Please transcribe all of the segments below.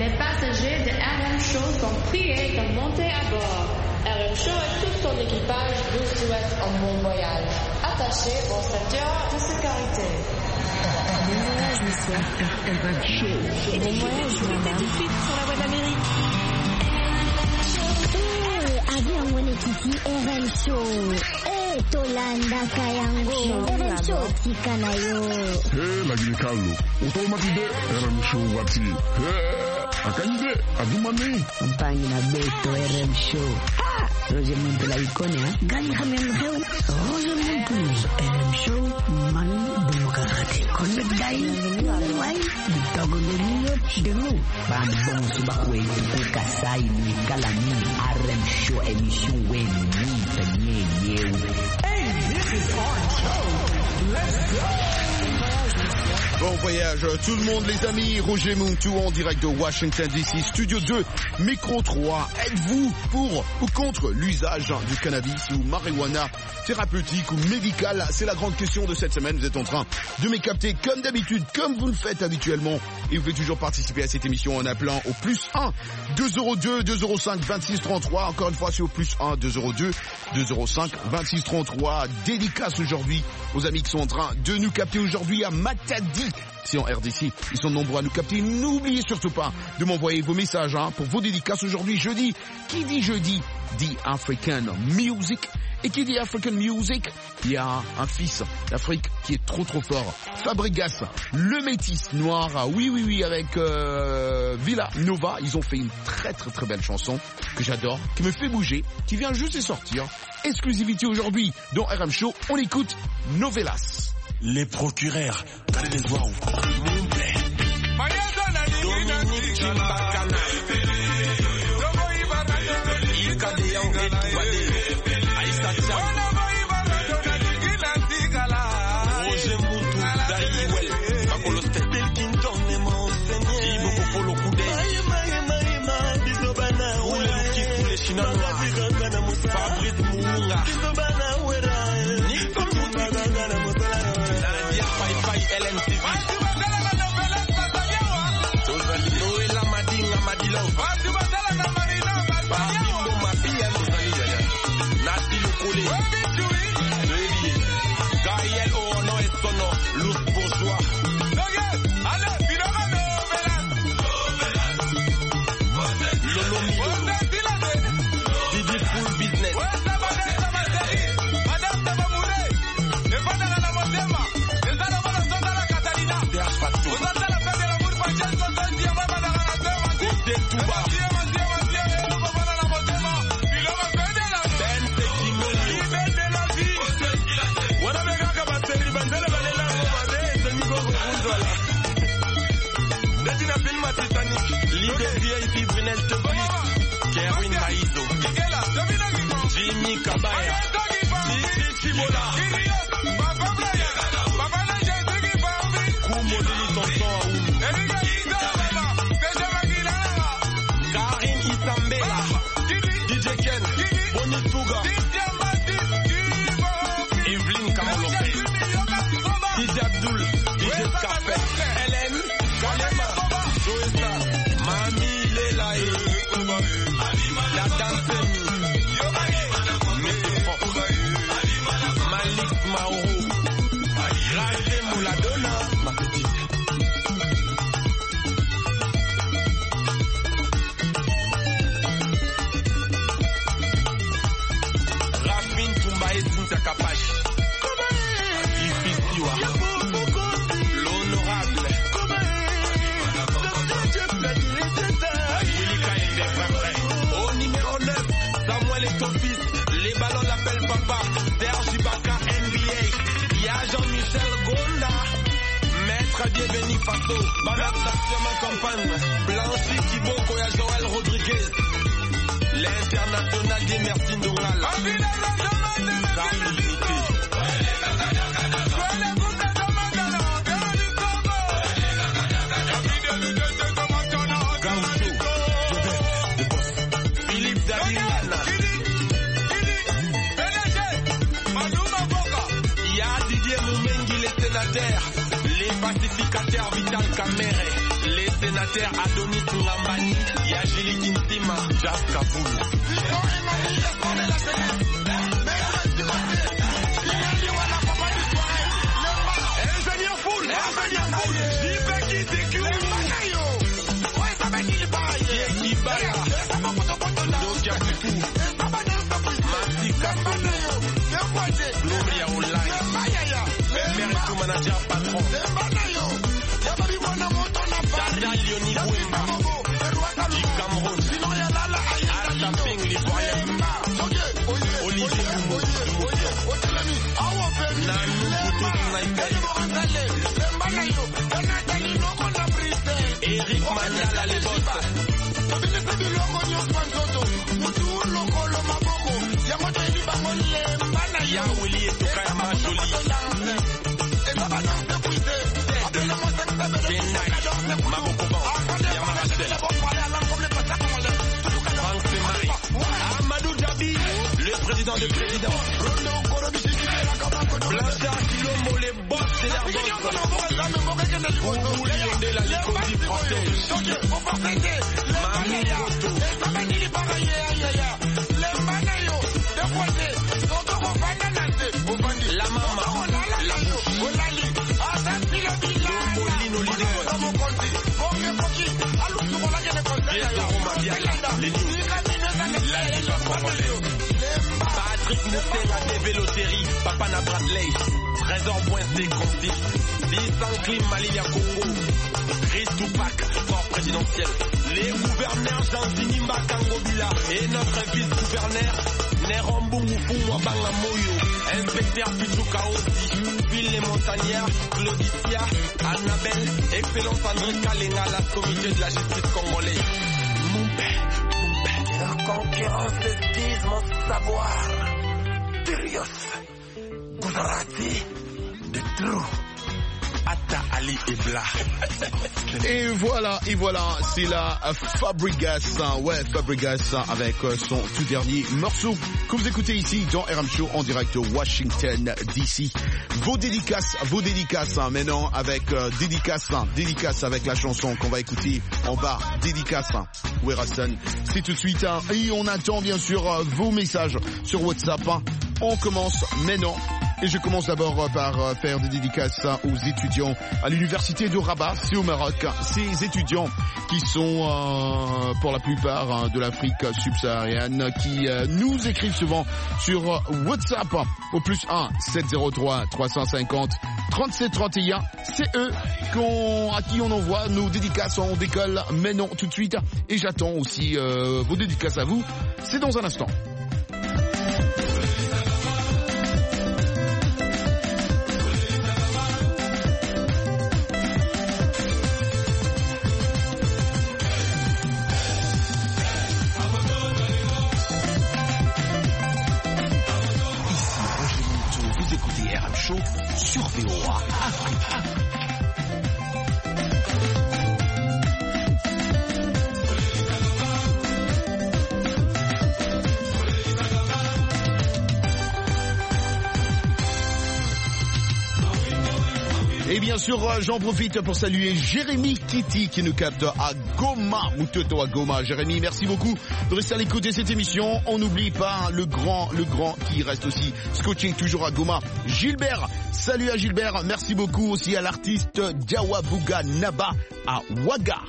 Les passagers de RM Show sont priés de monter à bord. RM Show et tout son équipage vous souhaitent un bon voyage. Attachez vos ceintures de sécurité. Bon voyage, monsieur. RM Show. Bon voyage, madame. Tout de suite sur la voie d'Amérique. Avion mwenyekiti RM Show. Tolanda kayango RM Show tikanayo. Lagi kalu. Otomatide RM Show wati. Akande adumani. Mpangi na beto RM Show. Roger Muntu la ikonia. Gani hamemheu. Roger Muntu RM Show man demokrati. Connect dai. Wai bitago denyo denu. Bambong subakwe kasai ni kalani RM Show émission wen ni tanye yew. Hey, this is our show. Let's go. Bon voyage tout le monde les amis, Roger Muntu en direct de Washington DC, Studio 2, Micro 3. Êtes-vous pour ou contre l'usage du cannabis ou marijuana thérapeutique ou médical? C'est la grande question de cette semaine. Vous êtes en train de me capter comme d'habitude, comme vous le faites habituellement. Et vous pouvez toujours participer à cette émission en appelant au +1 202 205 26 33. Encore une fois, c'est au +1 202 205 26 33. Dédicace aujourd'hui aux amis qui sont en train de nous capter aujourd'hui à Matadi. C'est en RDC, ils sont nombreux à nous capter. N'oubliez surtout pas de m'envoyer vos messages pour vos dédicaces aujourd'hui, jeudi. Qui dit jeudi dit African Music. Et qui dit African Music, il y a un fils d'Afrique qui est trop fort. Fabregas, le métis noir, oui, avec Villa Nova. Ils ont fait une très belle chanson que j'adore, qui me fait bouger, qui vient juste de sortir. Exclusivité aujourd'hui dans RM Show, on écoute Novelas. Les procureurs, allez les voir où Dominique Chimbakana Aïssa Tcham Roger Muntu Daiwel Makoloste Belkinton Ibo Popolo Koudé Oule Luki Koule Chinanoa Fabrice Mounga Nicole Mounga Nadia Pai LMTV Noëlla Madinga Madilov Babimbo Mapia Nati Lukule Gaël Ono et Sono Luz Bourgeois Lolo Milo Didi Full Business Serge Fatou Côté Touba Leader VIP Brunel Teblis Kerwin Maïzo Jimmy Kabaya Titi Chibola Koumo Deli Tonton Aoum Karine Isambela DJ Ken Bonnie Touga Evelyn Kamolopé DJ Abdul DJ Scarpet Hélène Kalema Joesta Mami Lelae La Dansemi Malik Maoro Rajé Mouladona ma petite Rafine Toumbae Cynthia Kapache Ifisiwa L'honorable Au numéro 9, Samuel Etofis, les ballons l'appellent papa, Serge Ibaka NBA, Y'a Jean-Michel Gonda, Maître Bienvenu Faso, Banat Saxioma Campagne, Blanchi Kiboko, Y'a Joël Rodriguez, l'international des Merci Ndongala, Zami Unité. Les pacificateurs Vital Kamere, les sénateur Adonis Ngambani, Yajili Kinsima, Jaff Kaboul. Ingénieur Foul, Gloria Online, Mère tout manager patron, Dada Lioni Bouemba, du Cameroun, Artaping l'Ivoirien, Olivier Lumbo, Nanou Boutou Naïkaï, Eric Maniala les boss. Ya Willy et Tokaya Majoli. Mabokoban, Yamaracel. Franck Semari. Amadou Dhabi, le président des présidents. Blanchard Kilombo, les boss de l'air Oulou Liondé, la Licondi française. Mamou Goto. La maman, la Dombolino leader. Patrick Moussin, la TV Loterie, Papa na Bradley, Trésor Boincé, Contif, Vincent Klim, Malilia Congo, Chris Tupac, corps présidentiel, les gouverneurs Jean Zinimba Kangobila et notre vice-gouverneur Nerambungu Wabanga Moyo, inspecteur Pichuka aussi, Ville les Montagnards, Claudicia, Annabelle, Excellence André Kalenga, la comité de la justice congolaise. Mon père, la concurrence vise mon savoir. Dirios, Gujarati, de Trou. Atta Ali Ebla. Et voilà, c'est la Fabregas, Fabregas avec son tout dernier morceau que vous écoutez ici dans RM Show en direct de Washington DC. Vos dédicaces maintenant avec dédicace avec la chanson qu'on va écouter en bas, dédicace Werason. C'est tout de suite et on attend bien sûr vos messages sur WhatsApp. On commence maintenant. Et je commence d'abord par faire des dédicaces aux étudiants à l'université de Rabat, c'est au Maroc. Ces étudiants qui sont pour la plupart de l'Afrique subsaharienne, qui nous écrivent souvent sur WhatsApp au +1 703 350 37 31. C'est eux à qui on envoie nos dédicaces. On décolle maintenant tout de suite. Et j'attends aussi vos dédicaces à vous. C'est dans un instant. Sur VOA Afrique. Et bien sûr, j'en profite pour saluer Jérémy Kitty qui nous capte à Goma, Mutoto à Goma. Jérémy, merci beaucoup de rester à l'écoute de cette émission. On n'oublie pas le grand qui reste aussi scotché toujours à Goma. Gilbert, salut à Gilbert. Merci beaucoup aussi à l'artiste Diawabuga Naba à Ouaga.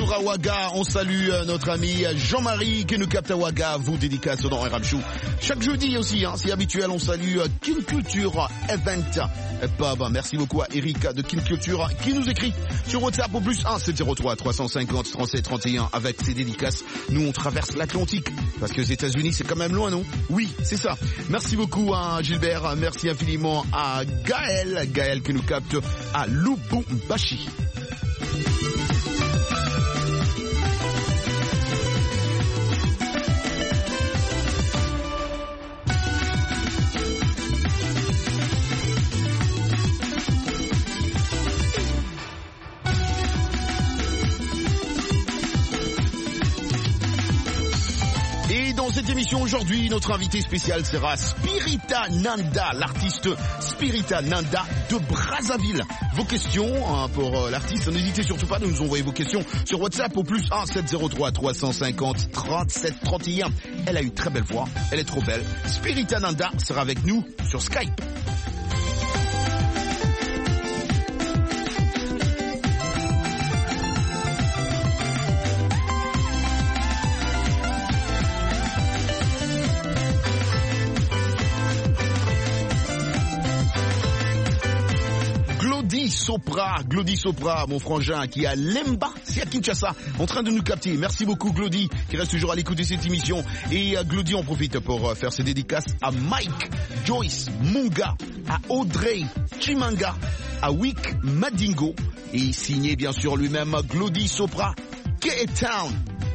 toujours à Ouaga. On salue notre ami Jean-Marie qui nous capte à Ouaga. Vous dédicace dans RM Show. Chaque jeudi aussi, c'est habituel, on salue Kin Culture Event Pub. Merci beaucoup à Erika de Kin Culture qui nous écrit sur WhatsApp au plus 1 703 350 37 31 avec ses dédicaces. Nous, on traverse l'Atlantique parce que les États-Unis, c'est quand même loin, non? Oui, c'est ça. Merci beaucoup à Gilbert. Merci infiniment à Gaël qui nous capte à Lubumbashi. Dans cette émission aujourd'hui, notre invité spécial sera Spirita Nanda, l'artiste Spirita Nanda de Brazzaville. Vos questions pour l'artiste, n'hésitez surtout pas de nous envoyer vos questions sur WhatsApp au plus 1 703 350 37 31. Elle a une très belle voix, elle est trop belle. Spirita Nanda sera avec nous sur Skype. Glody Sopra, mon frangin qui est à Lemba, c'est à Kinshasa, en train de nous capter. Merci beaucoup Glody, qui reste toujours à l'écoute de cette émission. Et Glody en profite pour faire ses dédicaces à Mike, Joyce, Munga, à Audrey, Chimanga, à Wick Madingo. Et signé bien sûr lui-même Glody Sopra, K-Town.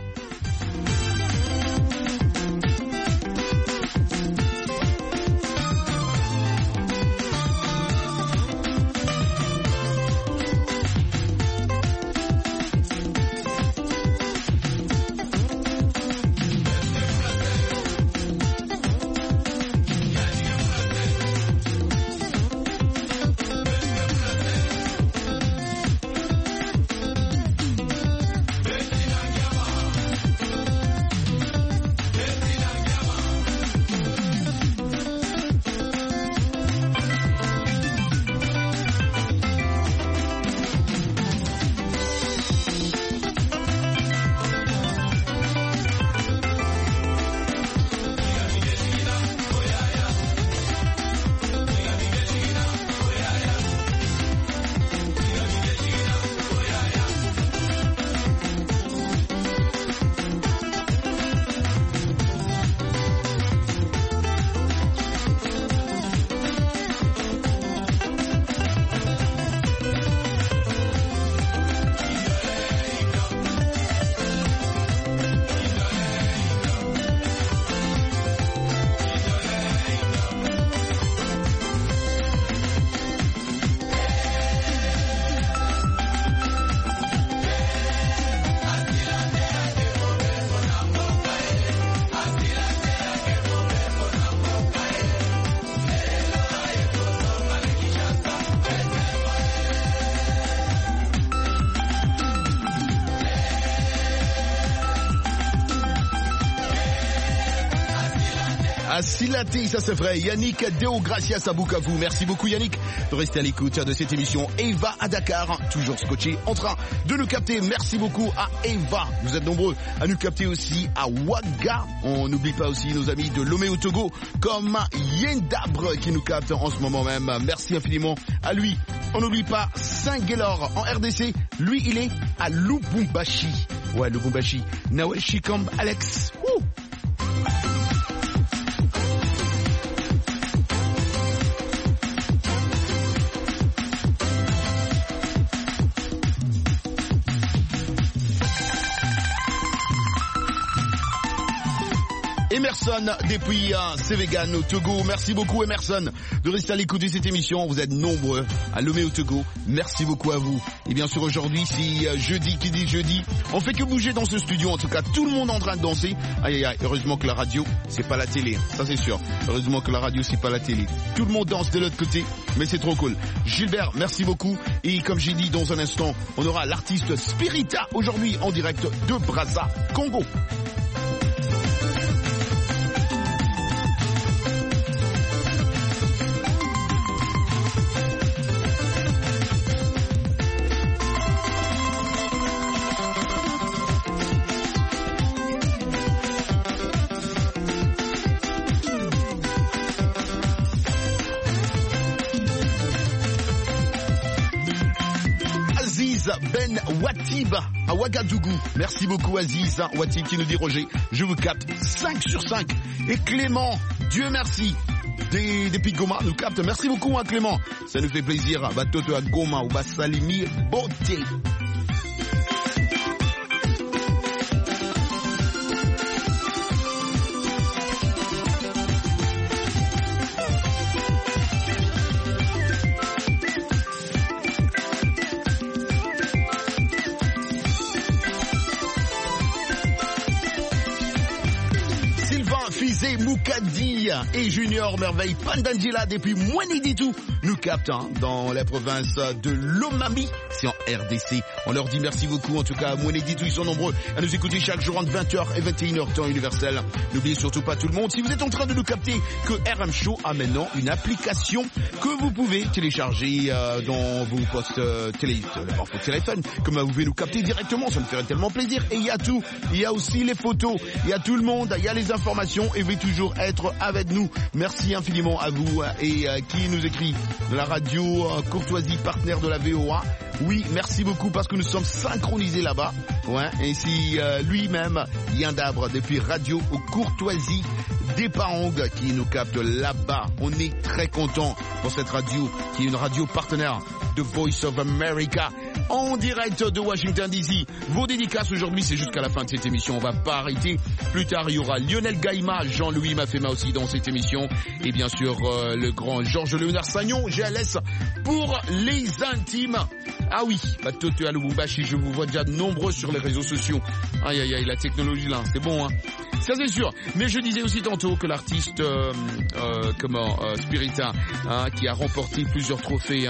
Silaté, ça c'est vrai. Yannick Deo Gracias à Bukavu. Merci beaucoup Yannick de rester à l'écoute de cette émission. Eva à Dakar, toujours scotché en train de nous capter. Merci beaucoup à Eva. Vous êtes nombreux à nous capter aussi à Ouaga. On n'oublie pas aussi nos amis de Lomé au Togo comme Yendabre qui nous capte en ce moment même. Merci infiniment à lui. On n'oublie pas Saint-Guélor en RDC. Lui, il est à Lubumbashi. Ouais, Lubumbashi. Nawel Shikamb Alex. Wouh. Emerson depuis Sévégan au Togo. Merci beaucoup Emerson de rester à l'écoute de cette émission. Vous êtes nombreux à Lomé au Togo. Merci beaucoup à vous. Et bien sûr aujourd'hui, si jeudi qui dit jeudi, on fait que bouger dans ce studio. En tout cas, tout le monde est en train de danser. Aïe aïe aïe, heureusement que la radio, c'est pas la télé. Ça c'est sûr. Heureusement que la radio, c'est pas la télé. Tout le monde danse de l'autre côté, mais c'est trop cool. Gilbert, merci beaucoup. Et comme j'ai dit dans un instant, on aura l'artiste Spirita aujourd'hui en direct de Brazza, Congo. Aziz Ben Watib à Ouagadougou. Merci beaucoup Aziz Watib qui nous dit Roger, je vous capte 5 sur 5. Et Clément, Dieu merci, depuis Goma nous capte. Merci beaucoup Clément, ça nous fait plaisir. Batoto à Goma ou Basalimi Beauté. Moukadi et Junior Merveille Pandangila depuis Mouaniditou nous captent dans la province de Lomami, c'est en RDC. On leur dit merci beaucoup, en tout cas à Mouaniditou, ils sont nombreux à nous écouter chaque jour entre 20h et 21h temps universel. N'oubliez surtout pas tout le monde, si vous êtes en train de nous capter, que RM Show a maintenant une application que vous pouvez télécharger dans vos postes votre téléphone, comme vous pouvez nous capter directement, ça me ferait tellement plaisir. Et il y a tout, il y a aussi les photos, il y a tout le monde, il y a les informations et vous pouvez toujours être avec nous. Merci infiniment à vous et qui nous écrit de la radio Courtoisie, partenaire de la VOA. Oui, merci beaucoup parce que nous sommes synchronisés là-bas. Ouais, et si lui-même, Yann Dabre, depuis Radio Courtoisie des Parang qui nous capte là-bas. On est très content pour cette radio qui est une radio partenaire de Voice of America en direct de Washington DC. Vos dédicaces aujourd'hui, c'est jusqu'à la fin de cette émission. On va pas arrêter. Plus tard, il y aura Lionel Gaïma, Jean-Louis Mafema aussi dans cette émission. Et bien sûr, le grand Georges Léonard Sagnon, GLS, pour les intimes. Ah oui, Toto Alubumbashi, je vous vois déjà nombreux sur les réseaux sociaux. Aïe, aïe, aïe, la technologie là, c'est bon, hein. Ça c'est sûr. Mais je disais aussi tantôt que l'artiste Spirita, qui a remporté plusieurs trophées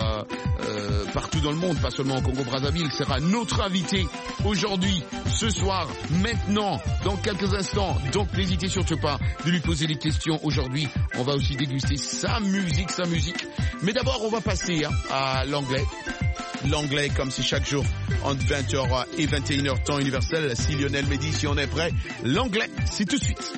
partout dans le monde, pas seulement au Congo-Brazzaville, sera notre invité aujourd'hui, ce soir, maintenant, dans quelques instants. Donc n'hésitez surtout pas de lui poser des questions aujourd'hui. On va aussi déguster sa musique. Mais d'abord, on va passer à l'anglais. L'anglais, comme c'est chaque jour, entre 20h et 21h temps universel. Si Lionel me dit si on est prêt, l'anglais, c'est tout de suite.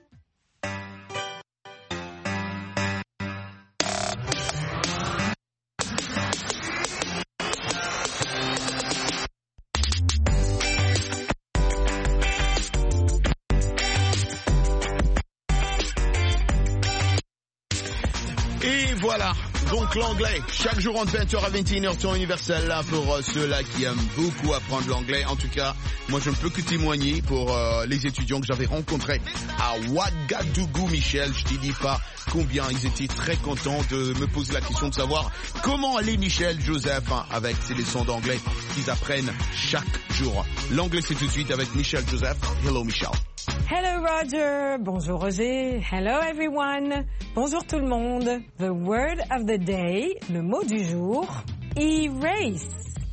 Et voilà. Donc l'anglais, chaque jour entre 20h à 21h temps universel, là pour ceux-là qui aiment beaucoup apprendre l'anglais. En tout cas, moi je ne peux que témoigner pour les étudiants que j'avais rencontrés à Ouagadougou, Michel. Je ne dis pas combien ils étaient très contents de me poser la question de savoir comment allait Michel, Joseph, avec ces leçons d'anglais qu'ils apprennent chaque jour. L'anglais c'est tout de suite avec Michel Joseph. Hello Michel. Hello Roger, bonjour Roger, hello everyone, bonjour tout le monde. The word of the day, le mot du jour, erase.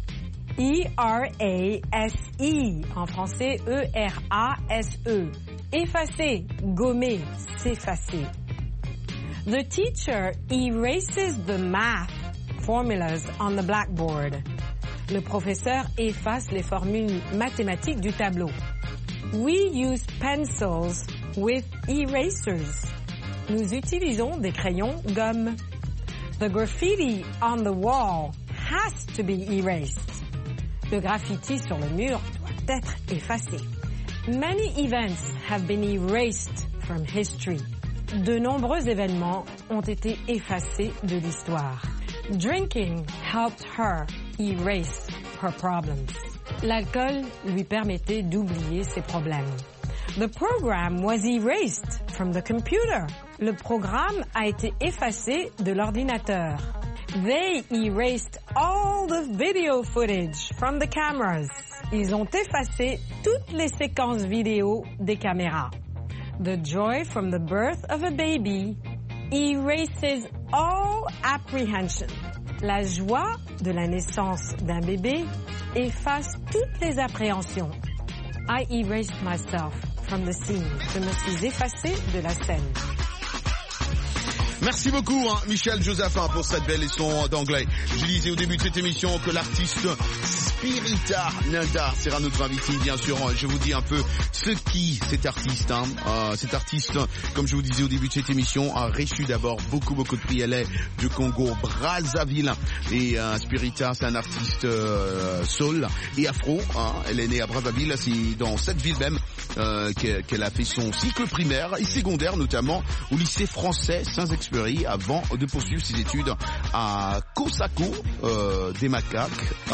E-R-A-S-E, en français E-R-A-S-E. Effacer, gommer, s'effacer. The teacher erases the math formulas on the blackboard. Le professeur efface les formules mathématiques du tableau. We use pencils with erasers. Nous utilisons des crayons gomme. The graffiti on the wall has to be erased. Le graffiti sur le mur doit être effacé. Many events have been erased from history. De nombreux événements ont été effacés de l'histoire. Drinking helped her erase her problems. L'alcool lui permettait d'oublier ses problèmes. The program was erased from the computer. Le programme a été effacé de l'ordinateur. They erased all the video footage from the cameras. Ils ont effacé toutes les séquences vidéo des caméras. The joy from the birth of a baby erases all apprehension. La joie de la naissance d'un bébé efface toutes les appréhensions. I erased myself from the scene. Je me suis effacée de la scène. Merci beaucoup, Michel Josephin, pour cette belle leçon d'anglais. Je disais au début de cette émission que l'artiste Spirita Nanda sera notre invité, bien sûr. Je vous dis un peu cet artiste. Cet artiste, comme je vous disais au début de cette émission, a reçu d'abord beaucoup de prix. Elle est du Congo Brazzaville. Et Spirita, c'est un artiste soul et afro. Elle est née à Brazzaville. C'est dans cette ville même qu'elle a fait son cycle primaire et secondaire, notamment au lycée français Saint-Exupéry, avant de poursuivre ses études à Kosako des Macaques.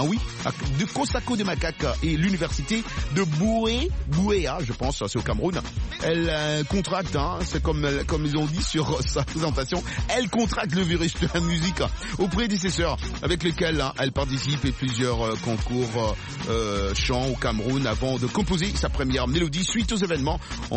De Kosako des Macaques et l'université de Bouéa, je pense, c'est au Cameroun. Elle contracte, c'est comme ils ont dit sur sa présentation, elle contracte le virus de la musique aux prédécesseurs avec lesquels elle participe à plusieurs concours chant au Cameroun avant de composer sa première mélodie suite aux événements en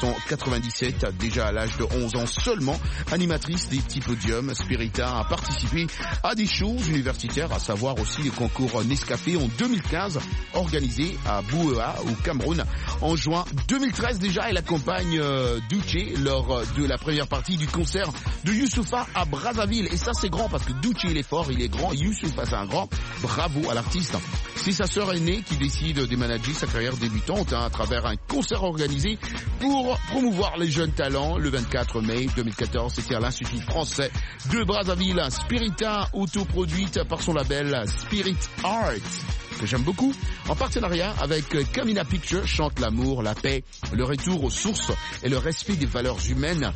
1997, déjà à l'âge de 11 ans seulement. Animatrice des petits podiums, Spirita a participé à des shows universitaires, à savoir aussi le concours Nescafé en 2015, organisé à Bouéa au Cameroun. En juin 2013 déjà, elle accompagne Douché lors de la première partie du concert de Youssoupha à Brazzaville. Et ça c'est grand parce que Douché il est fort, il est grand, Youssoupha c'est un grand. Bravo à l'artiste. C'est sa sœur aînée qui décide de manager sa carrière débutante à travers un concert organisé pour promouvoir les jeunes talents. Le 24 mai 2014, c'était à l'Institut français de Brazzaville. Spirita, autoproduite par son label Spirit Art, que j'aime beaucoup, en partenariat avec Camina Pictures, chante l'amour, la paix, le retour aux sources et le respect des valeurs humaines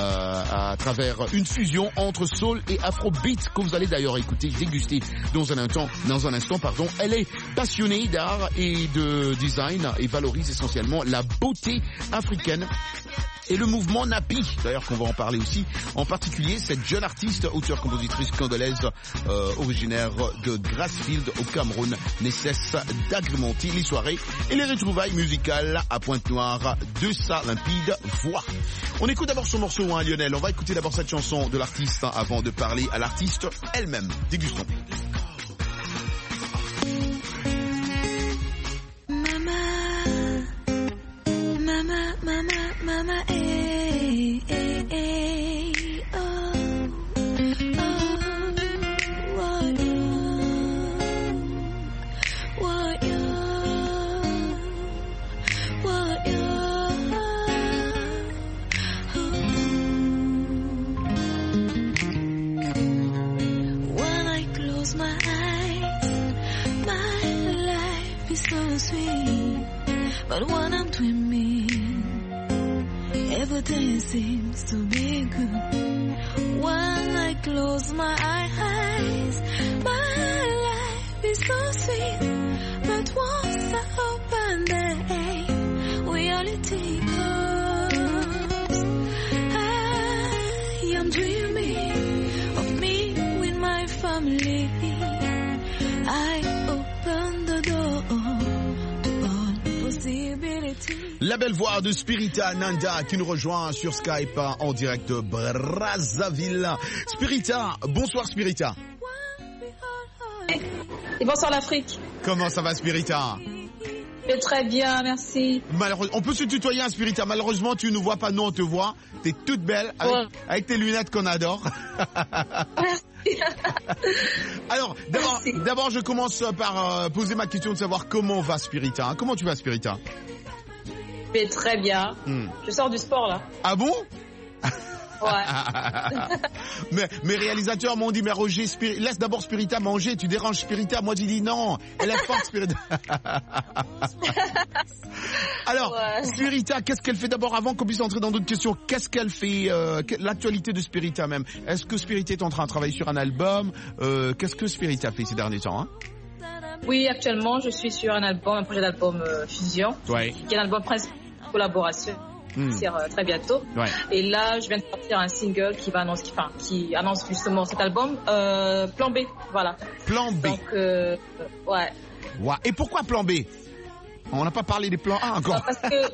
à travers une fusion entre soul et afrobeat que vous allez d'ailleurs écouter, déguster dans un instant. Elle est passionnée d'art et de design et valorise essentiellement la beauté africaine et le mouvement Napi, d'ailleurs qu'on va en parler aussi, en particulier cette jeune artiste, auteure-compositrice congolaise originaire de Grassfield au Cameroun, ne cesse d'agrémenter les soirées et les retrouvailles musicales à Pointe-Noire de sa limpide voix. On écoute d'abord son morceau, Lionel, on va écouter d'abord cette chanson de l'artiste avant de parler à l'artiste elle-même. Dégustons. Mama, eh, eh, eh, oh, when I close my eyes, my life is so sweet, but when I'm dreaming, everything seems to be good. When I close my eyes, my life is so sweet. But once I open them, reality comes. I am dreaming of me with my family. I open the door to all possibilities. La belle voix de Spirita Nanda qui nous rejoint sur Skype en direct de Brazzaville. Spirita, bonsoir Spirita. Et bonsoir l'Afrique. Comment ça va Spirita? Très bien, merci. On peut se tutoyer, Spirita. Malheureusement, tu ne nous vois pas, nous on te voit. T'es toute belle avec tes lunettes qu'on adore. Merci. Alors, d'abord, je commence par poser ma question de savoir comment va Spirita. Comment tu vas Spirita? Mais très bien. Je sors du sport là. Ah bon? Ouais. Mes réalisateurs m'ont dit, mais Roger, laisse d'abord Spirita manger, tu déranges Spirita. Moi, j'ai dit non, elle est forte, Spirita. Alors, Spirita, qu'est-ce qu'elle fait d'abord avant qu'on puisse entrer dans d'autres questions? Qu'est-ce qu'elle fait, l'actualité de Spirita même? Est-ce que Spirita est en train de travailler sur un album? Qu'est-ce que Spirita fait ces derniers temps, Oui, actuellement, je suis sur un projet d'album Fusion, qui est un album principal de collaboration. Très bientôt. Et là, je viens de sortir un single qui annonce justement cet album, Plan B, voilà. Plan B. Donc, ouais. Et pourquoi Plan B? On n'a pas parlé des plans A encore. Parce que...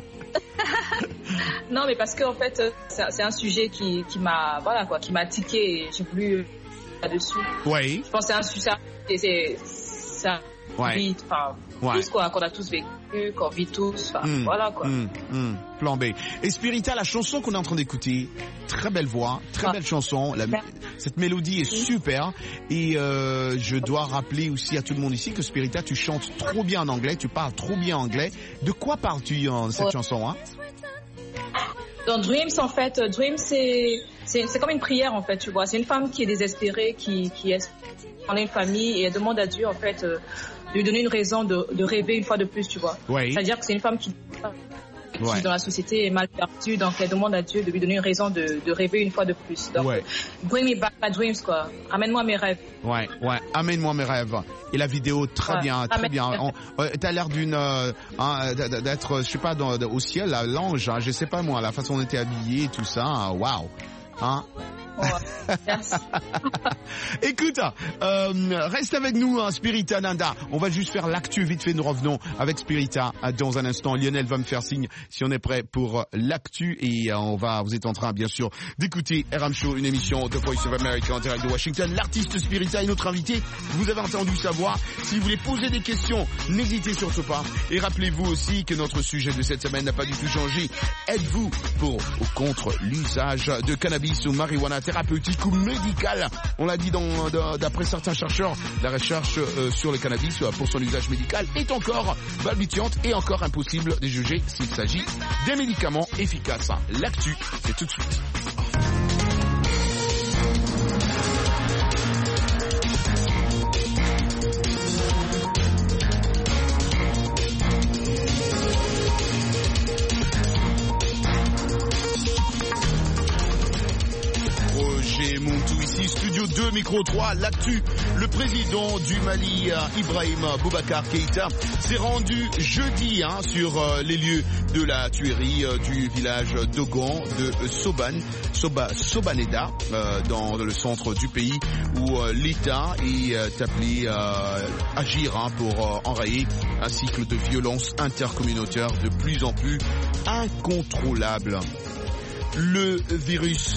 non, mais parce que en fait, c'est un sujet qui m'a tiqué et j'ai voulu là-dessus. Oui. Je pense que c'est un sujet, plus quoi qu'on a tous vécu. qu'on vit tous. Voilà quoi. Plan B. Et Spirita, la chanson qu'on est en train d'écouter, très belle voix, très belle chanson. Cette mélodie est super. Et je dois rappeler aussi à tout le monde ici que Spirita, tu chantes trop bien en anglais, tu parles trop bien anglais. De quoi parles-tu dans cette chanson, hein? Dans Dreams, en fait, Dreams, c'est comme une prière, en fait, tu vois. C'est une femme qui est désespérée, qui est dans une famille et elle demande à Dieu, en fait, de lui donner une raison de rêver une fois de plus, tu vois. Oui. C'est-à-dire que c'est une femme qui dans la société est mal perdue, donc elle demande à Dieu de lui donner une raison de rêver une fois de plus. Donc, bring me back my dreams, quoi. Amène-moi mes rêves. Ouais, amène-moi mes rêves. Et la vidéo, très bien. T'as l'air d'être, je sais pas, au ciel, l'ange, hein, je sais pas moi, la façon dont t'es habillé et tout ça, waouh. Hein? Écoute, reste avec nous, hein, Spirita Nanda. On va juste faire l'actu vite fait. Nous revenons avec Spirita dans un instant. Lionel va me faire signe si on est prêt pour l'actu et vous êtes en train bien sûr d'écouter RM Show, une émission de Voice of America en direct de Washington. L'artiste Spirita est notre invité. Vous avez entendu sa voix. Si vous voulez poser des questions, n'hésitez surtout pas. Et rappelez-vous aussi que notre sujet de cette semaine n'a pas du tout changé. Êtes-vous pour ou contre l'usage de cannabis ou marijuana thérapeutique ou médicale? On l'a dit d'après certains chercheurs, la recherche sur le cannabis pour son usage médical est encore balbutiante et encore impossible de juger s'il s'agit d'un médicament efficace. L'actu, c'est tout de suite. Studio 2, micro 3, l'actu. Le président du Mali, Ibrahim Boubacar Keïta, s'est rendu jeudi sur les lieux de la tuerie du village d'Ogan de Sobaneda, dans le centre du pays, où l'État est appelé à agir pour enrayer un cycle de violence intercommunautaire de plus en plus incontrôlable. Le virus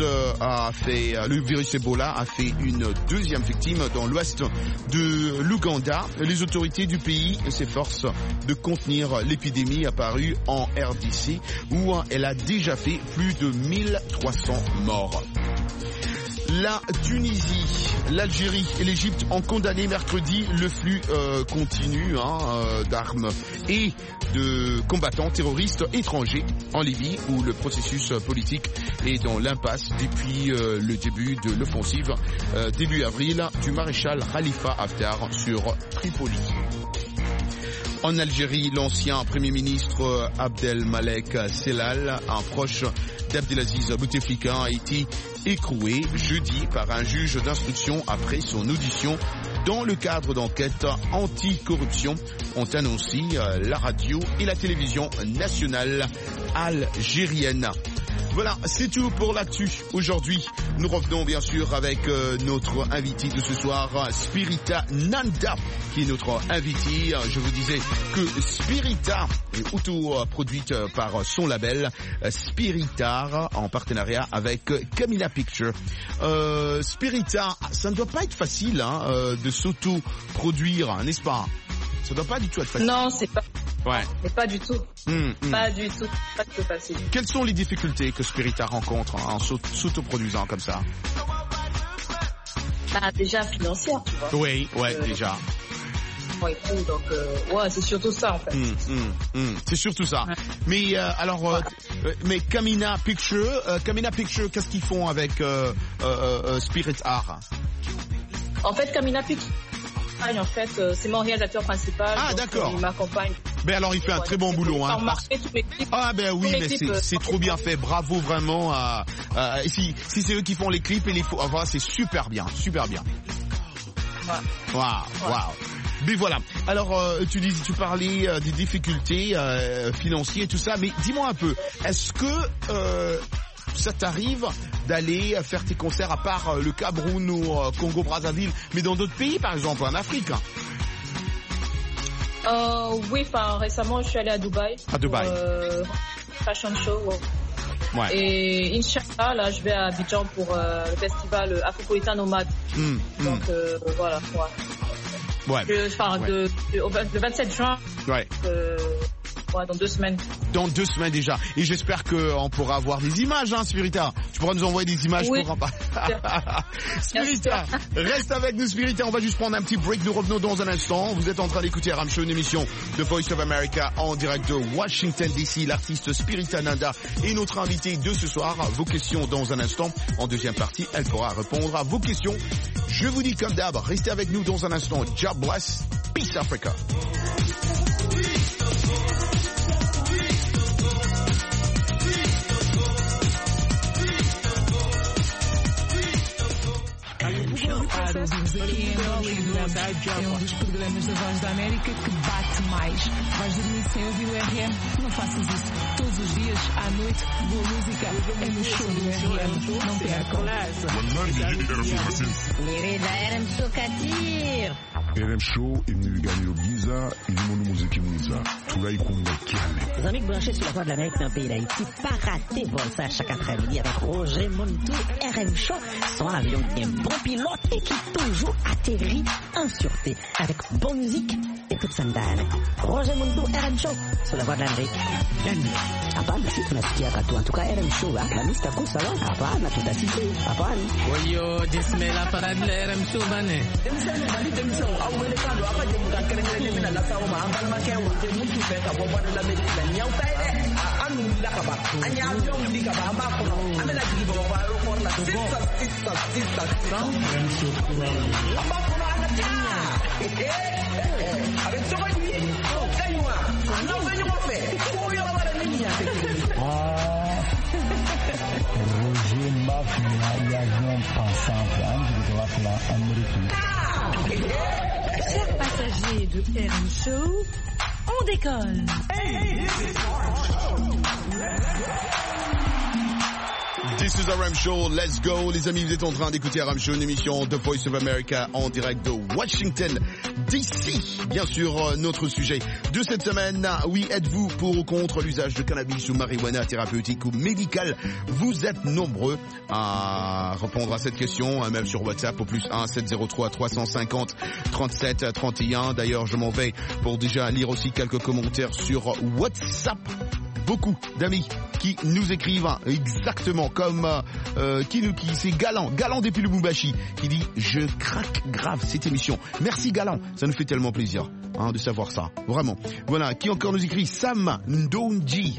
Ebola a fait une deuxième victime dans l'ouest de l'Ouganda. Les autorités du pays s'efforcent de contenir l'épidémie apparue en RDC où elle a déjà fait plus de 1300 morts. La Tunisie, l'Algérie et l'Égypte ont condamné mercredi le flux continu d'armes et de combattants terroristes étrangers en Libye, où le processus politique est dans l'impasse depuis le début de l'offensive début avril du maréchal Khalifa Haftar sur Tripoli. En Algérie, l'ancien Premier ministre Abdelmalek Sellal, un proche d'Abdelaziz Bouteflika, a été écroué jeudi par un juge d'instruction après son audition dans le cadre d'enquêtes anti-corruption, ont annoncé la radio et la télévision nationale algérienne. Voilà, c'est tout pour l'actu. Aujourd'hui, nous revenons bien sûr avec notre invité de ce soir, Spirita Nanda, qui est notre invité. Je vous disais que Spirita est auto-produite par son label Spiritar en partenariat avec Camilla Pictures. Spirita, ça ne doit pas être facile de s'auto-produire, n'est-ce pas? Ça doit pas du tout être facile. Non, c'est pas. Ouais. C'est pas du tout. Pas du tout. Pas du tout facile. Quelles sont les difficultés que Spirita rencontre en s'autoproduisant comme ça? Déjà financière, tu vois. Oui, déjà. Et tout, donc c'est surtout ça en fait. C'est surtout ça. Ouais. Mais mais Camilla Pictures, qu'est-ce qu'ils font avec Spiritar? En fait, Camilla Pictures, en fait, c'est mon réalisateur principal. Ah, d'accord. Il m'accompagne. Ben alors, il fait un très bon boulot. Ah ben oui, mais c'est trop bien fait. Bravo vraiment. Si c'est eux qui font les clips et les photos, c'est super bien. Waouh. Mais voilà. Alors, tu parlais des difficultés financières et tout ça, mais dis-moi un peu, est-ce que ça t'arrive d'aller faire tes concerts à part le Cameroun ou Congo-Brazzaville, mais dans d'autres pays, par exemple en Afrique? Oui, récemment je suis allée à Dubaï. À Dubaï. Fashion show. Ouais. Et Inch'Allah, là je vais à Abidjan pour le festival Afropolitan Nomade. Donc voilà. Ouais. Le 27 juin. Ouais. Ouais, dans 2 semaines. Dans 2 semaines déjà. Et j'espère qu'on pourra avoir des images, hein, Spirita. Tu pourras nous envoyer des images oui. pour Spirita, reste avec nous, Spirita. On va juste prendre un petit break. Nous revenons dans un instant. Vous êtes en train d'écouter RM Show, une émission de Voice of America en direct de Washington DC. L'artiste Spirita Nanda est notre invitée de ce soir. Vos questions dans un instant. En deuxième partie, elle pourra répondre à vos questions. Je vous dis comme d'hab, restez avec nous dans un instant. God bless. Peace Africa. É um dos programas da Voz da América que bate mais. Vais dormir sem ouvir o RM? Não faças isso. Todos os dias, à noite, boa música é no show do RM. Não percam. RM Show Katir. RM Show imniganyiro bwiza irimo n'umuziki mwiza turayikunda cyane. Les amis branchés sur la Voix de l'Amérique dans le pays d'Haïti, pas rater vol ça chaque après-midi avec Roger Montou. RM Show, son avion qui est un bon pilote et qui toujours atterrit en sûreté avec bonne musique et toute sandale. Roger Montou, RM Show sur la Voix de l'Amérique. Bienvenue. Hapana, si tunasikia katu. En tout cas, RM Show, la mista kusa wa. Hapana, tutasikia. Hapana. Oyo, jismela para RM Show bane. Roger Mafia, l'avion passant Chers passagers de RM Show, on décolle. This is RM Show, let's go. Les amis, vous êtes en train d'écouter RM Show, une émission de Voice of America en direct de Washington DC. Bien sûr, notre sujet de cette semaine, oui, êtes-vous pour ou contre l'usage de cannabis ou marijuana thérapeutique ou médical? Vous êtes nombreux à répondre à cette question, même sur WhatsApp au +1 703 350 37 31. D'ailleurs, je m'en vais pour déjà lire aussi quelques commentaires sur WhatsApp. Beaucoup d'amis qui nous écrivent exactement comme c'est Galant depuis le Lubumbashi qui dit je craque grave cette émission. Merci Galant, ça nous fait tellement plaisir de savoir ça, vraiment. Voilà, qui encore nous écrit Sam Ndonji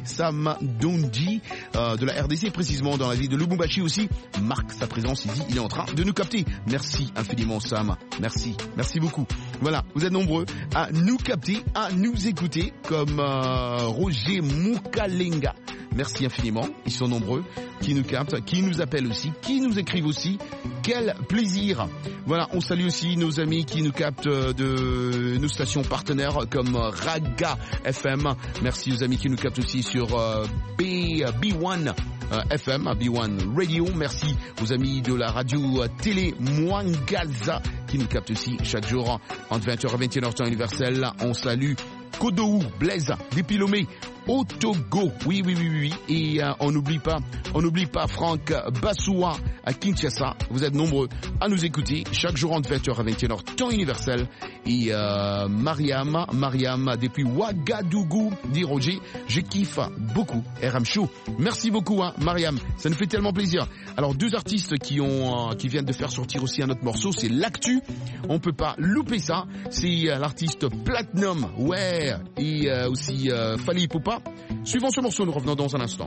de la RDC, précisément dans la ville de Lubumbashi aussi, marque sa présence ici, il est en train de nous capter. Merci infiniment Sam, merci beaucoup. Voilà, vous êtes nombreux à nous capter, à nous écouter comme Roger Mukalenga. Merci infiniment, ils sont nombreux, qui nous captent, qui nous appellent aussi, qui nous écrivent aussi. Quel plaisir. Voilà, on salue aussi nos amis qui nous captent de nos stations partenaires comme Raga FM. Merci aux amis qui nous captent aussi sur B1 FM, B1 Radio. Merci aux amis de la radio télé Mwangaza qui nous captent aussi chaque jour entre 20h et 21h temps universel. On salue Kodou, Blaise, depuis Lomé, au Togo, oui, et on n'oublie pas Franck Bassoua à Kinshasa. Vous êtes nombreux à nous écouter chaque jour entre 20h à 21h temps universel. Et Mariam depuis Ouagadougou, dit Roger, je kiffe beaucoup RM Show. Merci beaucoup Mariam, ça nous fait tellement plaisir. Alors 2 artistes qui viennent de faire sortir aussi un autre morceau, c'est l'actu, on peut pas louper ça. C'est l'artiste Platinum, ouais, et aussi Fally Ipupa. Suivons ce morceau, nous revenons dans un instant.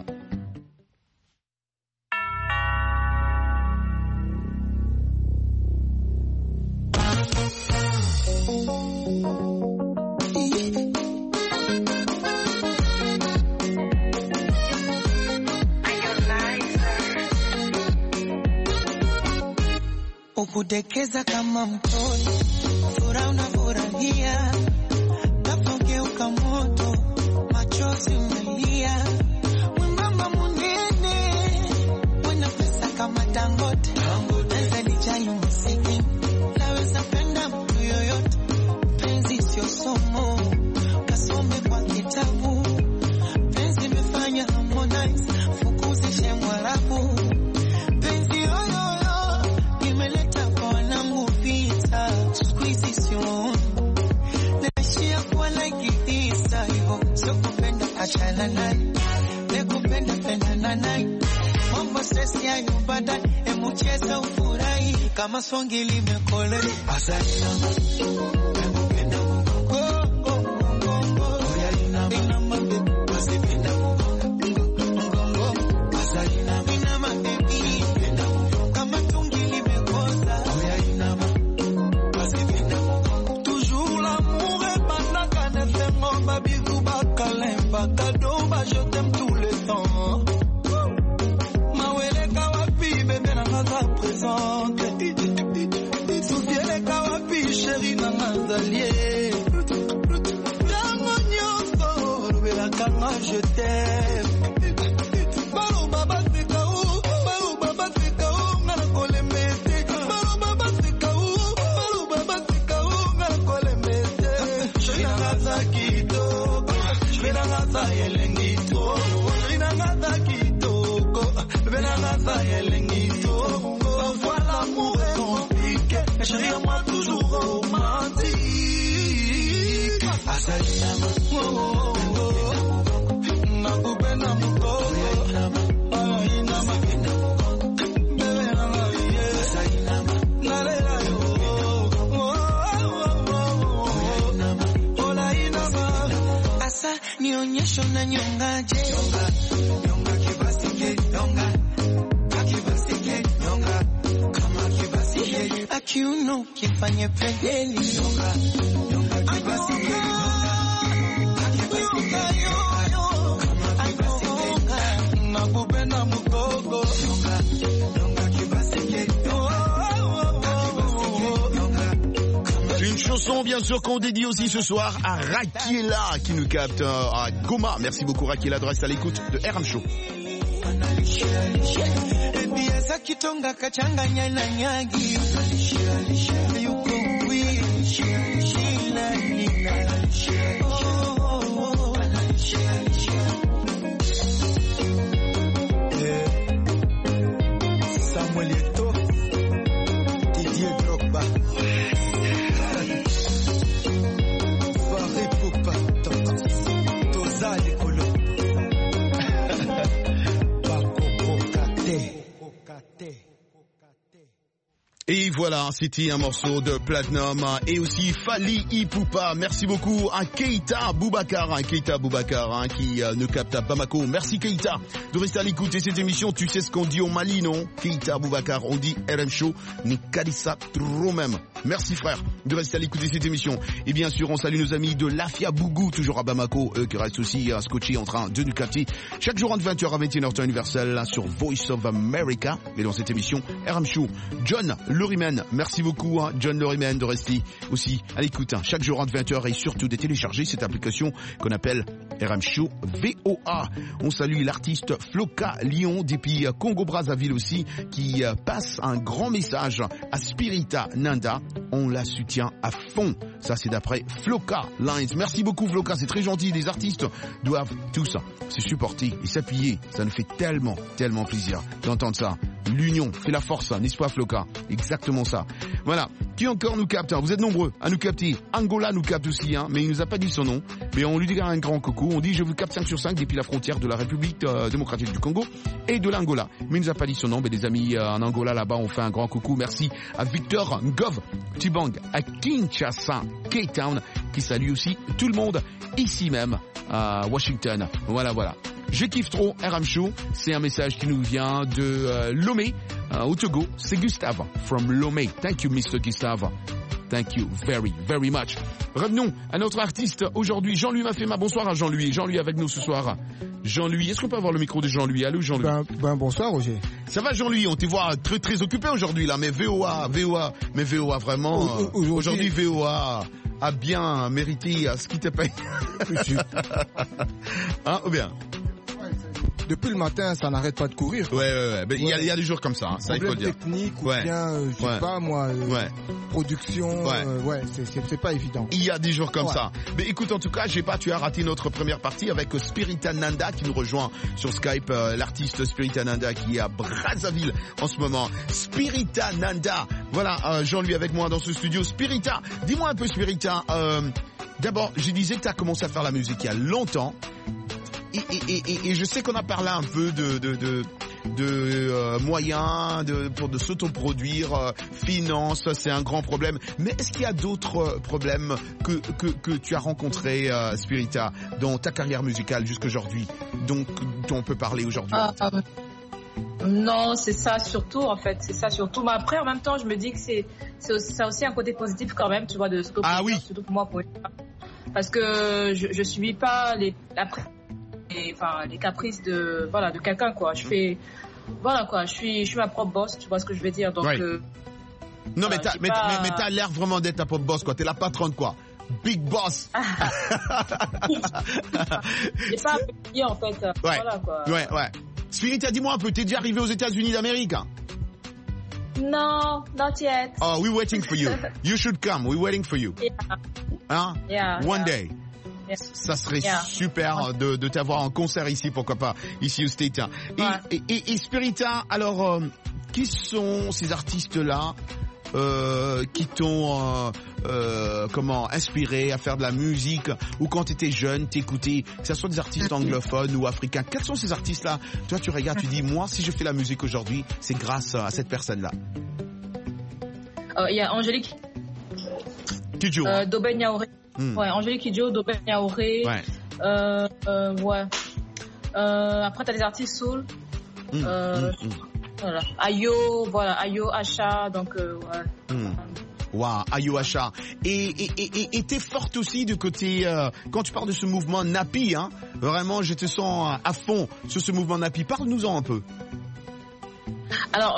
Ukudekeza kama mtoto, furaha unafurahia, kafogeuka moto, machozi umelia, mwembamba munene, wena pesa kama Dangote, naweza lijali muziki, naweza penda mtu yoyote, penzi sio somo, kasome kwa kitabu, penzi mefanya Harmonize, fukuzishe Mwarabu, penzi yoyoyo, imeleta kwa wanangu vita, squeeze sio, naishia kuwa like Isa, hivyo sio kupenda nani nekupenda penda na nani mambo stress ya nyumbani emucheza ufurahi kama songi limekole asante nekupenda je t'aime tout le temps. Mawele kawapi, bébé na ngaza présente. Soufiele kawapi, chérie na ngazalie. Tango nyonso, rubela kama je t'aime. Balo baba seka ou, ngana kole mete. Balo baba seka ou, ngana kole mete. Chérie na ngaza kitoko, chérie na ngaza elengi. Parfois l'amour est compliqué, mais chérie à moi toujours romantique. Asalina, ma poupée na mouko, aina ma bébé na marie, asalina, nalela yo, olaina ma, asa nionyesho na nyongaje. Akiuno kifanye pegeni yonga kibasike nakupenda mukoko yonga kibasike. Une chanson bien sûr qu'on dédie aussi ce soir à Rakiela qui nous capte à Goma. Merci beaucoup Rakiela de rester à l'écoute de RM Show. Biasa kitonga kachanganya na nyagi yuko Samuel Eto'o, Didier Drogba, Farid Poupa, Tozali Kolo. Et voilà, c'était un morceau de Platinum et aussi Fally Ipupa. Merci beaucoup à Keita Boubacar qui nous capte à Bamako. Merci Keita de rester à l'écoute de cette émission. Tu sais ce qu'on dit au Mali, non? Keita Boubacar, on dit RM Show, ni Kalissa trop même. Merci frère de rester à l'écoute de cette émission. Et bien sûr, on salue nos amis de Lafia Bougou, toujours à Bamako, eux qui restent aussi scotchés en train de nous capter chaque jour entre 20h à 21h temps universel sur Voice of America. Et dans cette émission, RM Show, John Loriman, merci beaucoup John Loriman de rester aussi à l'écoute chaque jour entre 20h et surtout de télécharger cette application qu'on appelle RM Show VOA. On salue l'artiste Floka Lyon depuis Congo-Brazzaville aussi qui passe un grand message à Spirita Nanda. On la soutient à fond. Ça c'est d'après Floka Lines. Merci beaucoup Floka, c'est très gentil. Les artistes doivent tous se supporter et s'appuyer. Ça nous fait tellement plaisir d'entendre ça. L'union fait la force, n'est-ce pas Floka? Exactement ça. Voilà. Qui encore nous capte? Vous êtes nombreux à nous capter. Angola nous capte aussi, mais il nous a pas dit son nom. Mais on lui dit un grand coucou. On dit je vous capte 5 sur 5 depuis la frontière de la République démocratique du Congo et de l'Angola. Mais il nous a pas dit son nom. Mais des amis en Angola là-bas, on fait un grand coucou. Merci à Victor Ngov Tibang à Kinshasa, Cape Town, qui salue aussi tout le monde ici même à Washington. Voilà. Je kiffe trop RM Show. C'est un message qui nous vient de Lomé au Togo. C'est Gustave from Lomé. Thank you Mr. Gustave. Thank you very, very much. Revenons à notre artiste aujourd'hui, Jean-Louis Mafema. Bonsoir à Jean-Louis. Jean-Louis avec nous ce soir. Jean-Louis, est-ce qu'on peut avoir le micro de Jean-Louis? Allô Jean-Louis. Bonsoir Roger. Ça va Jean-Louis? On te voit très très occupé aujourd'hui là, mais VOA vraiment. Aujourd'hui VOA a bien mérité ce qui te paye. Ou bien? Depuis le matin, ça n'arrête pas de courir. Ouais. Il y a des jours comme ça, ça il faut dire. Technique ou bien, je sais pas moi, production, c'est pas évident. Il y a des jours comme ça. Mais écoute, en tout cas, tu as raté notre première partie avec Spirita Nanda qui nous rejoint sur Skype, l'artiste Spirita Nanda qui est à Brazzaville en ce moment. Spirita Nanda. Voilà, Jean-Louis avec moi dans ce studio. Spirita, dis-moi un peu Spirita. D'abord, je disais que tu as commencé à faire la musique il y a longtemps. je sais qu'on a parlé un peu de moyens de s'autoproduire, finances, c'est un grand problème. Mais est-ce qu'il y a d'autres problèmes que tu as rencontrés, Spirita, dans ta carrière musicale jusqu'aujourd'hui, dont on peut parler aujourd'hui? Non, c'est ça surtout en fait, c'est ça surtout. Mais après, en même temps, je me dis que ça a aussi un côté positif quand même, tu vois, de s'autoproduire, oui. Surtout pour moi, parce que je subis pas les caprices de quelqu'un, quoi. Je suis ma propre boss, tu vois ce que je veux dire. Donc non, mais t'as l'air vraiment d'être ta propre boss, quoi. T'es la patronne, quoi. Big boss. J'ai pas appris en fait. Voilà, quoi. Ouais. Spirita, dis-moi un peu, t'es déjà arrivé aux États-Unis d'Amérique? No, not yet. Oh, we're waiting for you. You should come. We're waiting for you. One day. Yeah. Ça serait super de t'avoir en concert ici, pourquoi pas, ici au State. Et Spirita, alors, qui sont ces artistes-là qui t'ont inspiré à faire de la musique, ou quand tu étais jeune, t'écoutais, que ce soit des artistes anglophones ou africains? Quels sont ces artistes-là? Toi, tu regardes, tu dis, moi, si je fais la musique aujourd'hui, c'est grâce à cette personne-là. Il y a Angélique Kidjo. Doben Yaouré. Ouais, Angélique Kidjo, Doben Yaouré. Ouais. Après, t'as des artistes soul. Voilà. Ayo, Asha, donc Wow, Ayo Asha. Et t'es forte aussi du côté, quand tu parles de ce mouvement Napi, hein, vraiment, je te sens à fond sur ce mouvement Napi. Parle-nous-en un peu. Alors,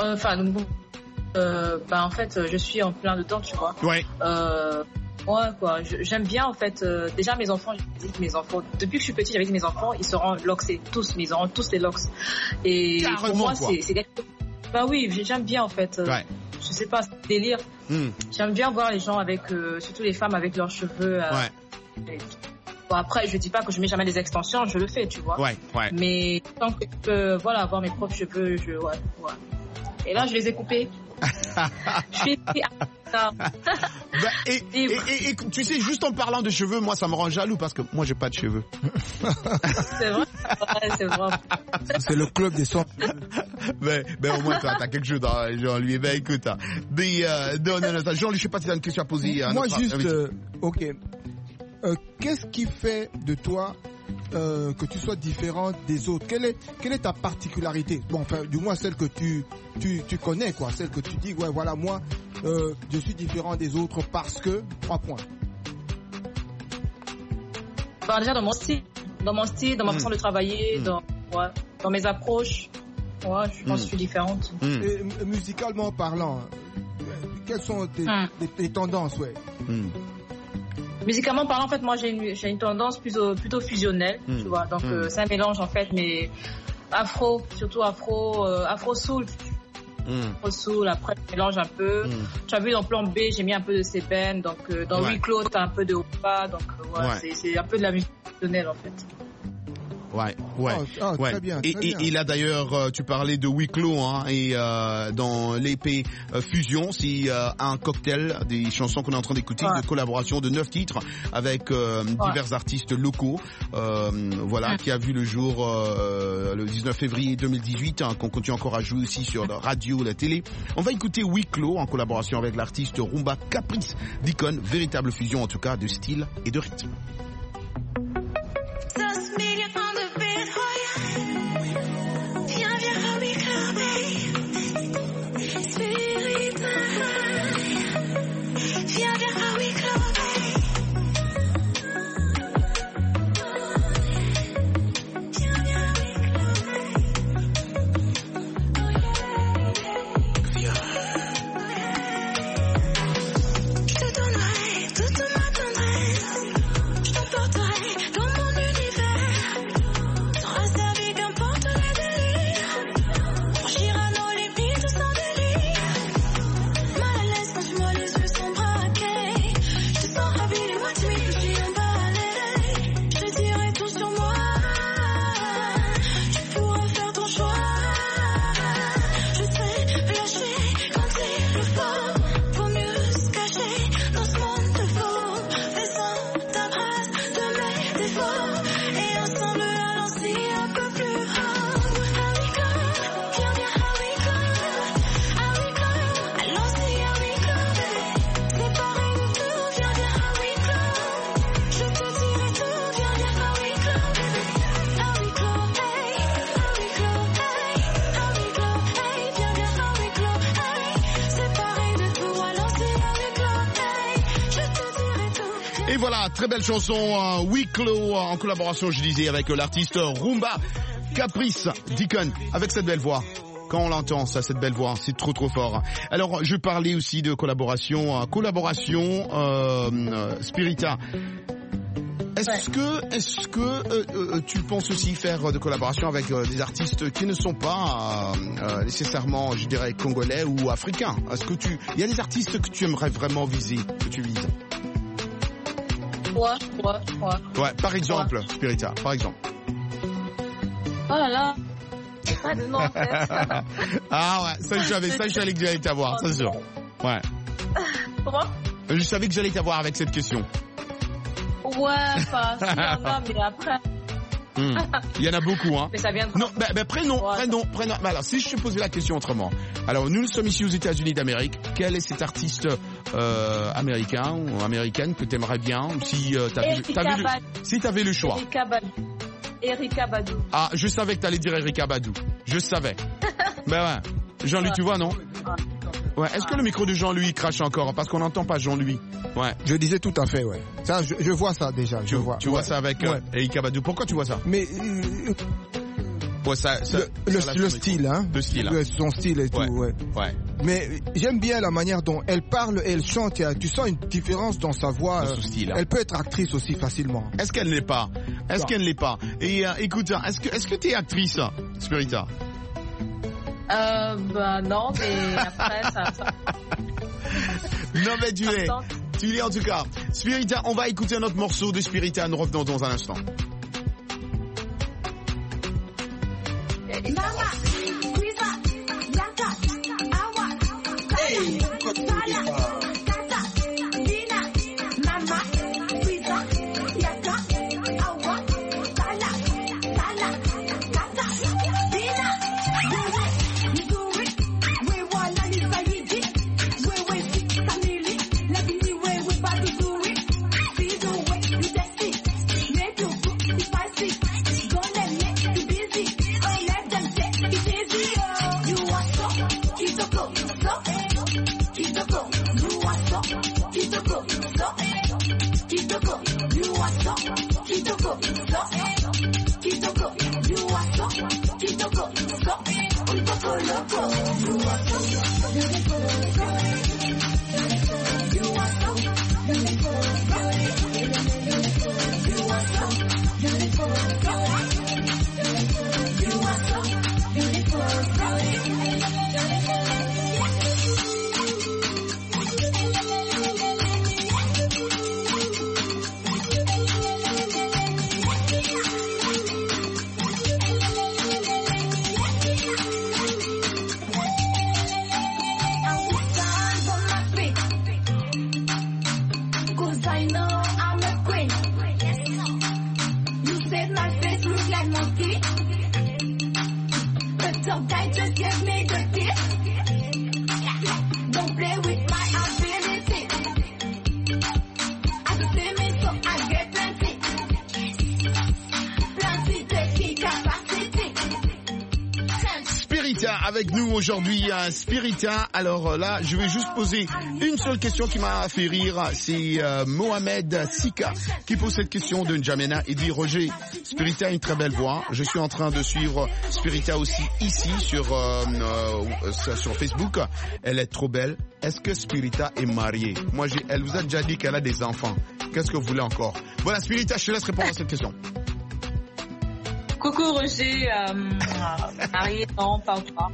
en fait, je suis en plein dedans, tu vois. Ouais. Ouais, quoi. J'aime bien, en fait, déjà mes enfants, depuis que je suis petite, j'avais dit mes enfants, ils seront loxés, ils auront tous les lox. Et carrément, pour moi, quoi. c'est bah oui, j'aime bien, en fait. Ouais. Je sais pas, c'est délire. J'aime bien voir les gens avec, surtout les femmes avec leurs cheveux. Bon, après, je dis pas que je mets jamais des extensions, je le fais, tu vois. Ouais. Mais tant que je peux, avoir mes propres cheveux, ouais. Et là, je les ai coupés. Je suis et tu sais, juste en parlant de cheveux, moi ça me rend jaloux parce que moi j'ai pas de cheveux. C'est vrai. Ouais, c'est vrai. C'est le club des sons. Mais au moins t'as quelque chose dans Jean-Louis. Ben écoute, mais non, Jean-Louis, je sais pas si t'as une question à poser. Moi juste, ok. Qu'est-ce qui fait de toi que tu sois différente des autres? Quelle est ta particularité? Bon, enfin, du moins celle que tu connais, quoi. Celle que tu dis, ouais, voilà, moi, je suis différent des autres parce que 3 points. Bah, déjà dans mon style, dans ma façon de travailler, dans mes approches, je pense que je suis différente. Et, musicalement parlant, quelles sont tes tendances, ouais? Musicalement parlant, en fait, moi j'ai une tendance plutôt fusionnelle, tu vois. Donc c'est un mélange en fait, mais surtout afro soul. Afro soul, après je mélange un peu. Tu as vu dans Plan B, j'ai mis un peu de Sepen, donc dans Huis Clos, t'as un peu de Opa, donc c'est un peu de la musique fusionnelle en fait. Ouais. Très bien, et là d'ailleurs, tu parlais de Huis Clos, hein, et dans l'épée Fusion, c'est un cocktail des chansons qu'on est en train d'écouter, de collaboration de 9 titres avec divers artistes locaux, qui a vu le jour le 19 février 2018, hein, qu'on continue encore à jouer aussi sur la radio, la télé. On va écouter Huis Clos en collaboration avec l'artiste Rumba Caprice d'Icon, véritable fusion en tout cas de style et de rythme. Toute ma tendresse, Et voilà, très belle chanson, Wicklow, en collaboration, je disais, avec l'artiste Rumba Caprice Deacon, avec cette belle voix. Quand on l'entend, ça, cette belle voix, c'est trop fort. Alors, je parlais aussi de collaboration Spirita. Est-ce que tu penses aussi faire de collaboration avec des artistes qui ne sont pas nécessairement, je dirais, congolais ou africains? Est-ce que il y a des artistes que tu aimerais vraiment viser, que tu vises? Ouais, par exemple, Spirita, par exemple. Oh là là. Pas de nom en tête. Ah ouais, ça je savais que j'allais t'avoir, c'est sûr. Ouais. Comment? Je savais que j'allais t'avoir avec cette question. Ouais, pas si, mais après. Il y en a beaucoup, hein. Mais ça vient de... Non, prénom. Mais alors, si je te posais la question autrement. Alors, nous sommes ici aux États-Unis d'Amérique. Quel est cet artiste américain ou américaine que t'aimerais bien si t'avais le choix? Erykah Badu. Ah, je savais que t'allais dire Erykah Badu. Je savais. Ben ouais. Jean-Louis, tu vois, non? Ouais. Est-ce que le micro de Jean-Louis crache encore? Parce qu'on n'entend pas Jean-Louis. Ouais. Je disais tout à fait, ouais. Ça, je vois ça déjà. Tu vois ça avec Erykah Badu. Pourquoi tu vois ça? Mais ouais, le style, hein. Le style. Ouais, son style et tout, ouais. Mais j'aime bien la manière dont elle parle et elle chante. Tu sens une différence dans sa voix. Dans son style. Elle peut être actrice aussi facilement. Est-ce qu'elle ne l'est pas? Et écoute, est-ce que t'es actrice, Spirita? Non, mais après ça. Non, mais tu l'es en tout cas. Spirita, on va écouter un autre morceau de Spirita. Nous revenons dans un instant. Avec nous aujourd'hui à Spirita. Alors là, je vais juste poser une seule question qui m'a fait rire. C'est Mohamed Sika qui pose cette question de N'Djamena. Il dit: Roger, Spirita a une très belle voix. Je suis en train de suivre Spirita aussi ici sur Facebook. Elle est trop belle. Est-ce que Spirita est mariée? Moi, elle vous a déjà dit qu'elle a des enfants. Qu'est-ce que vous voulez encore? Voilà, Spirita, je te laisse répondre à cette question. Coucou Roger, marié, non, pas encore.